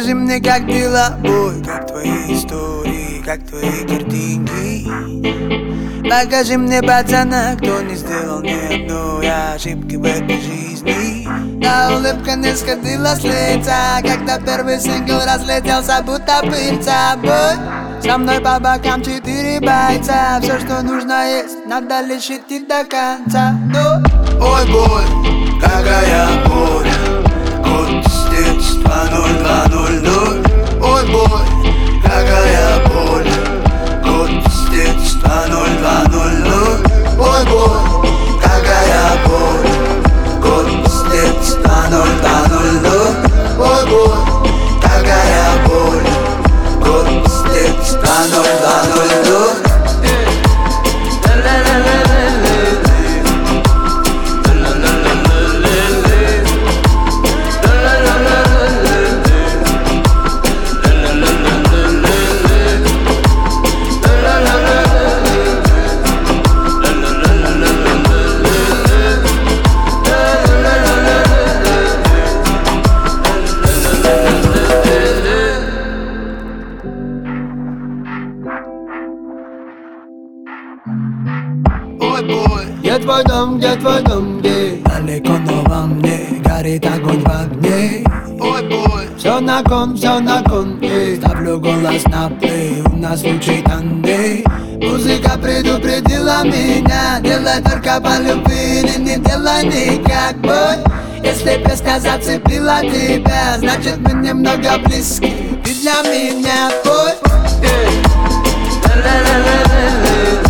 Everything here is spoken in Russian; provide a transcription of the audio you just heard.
Скажи мне, как дела, бой, как твои истории, как твои картинки. Покажи мне пацана, кто не сделал ни одной ошибки в этой жизни. Да, улыбка не сходила с лица, когда первый сингл разлетелся, будто пыльца. Бой, со мной по бокам 4 бойца. Все, что нужно есть, надо лишь идти до конца. Ой, бой, какая боль, год с детства 0200. Ой, бой, какая боль, год с детства 0200. Ой, бой, какая боль, год с детства 0200. Ой, бой, какая боль, год с детства 0200. Ой, бой, где твой дом, где? Далеко, но во мне горит огонь в огне. Ой, бой, все на кон, ставлю голос на плей, у нас лучший тандем. Музыка предупредила меня, делай только по любви, не делай никак, бой. Если песня зацепила тебя, значит мы немного близки, ты для меня, бой.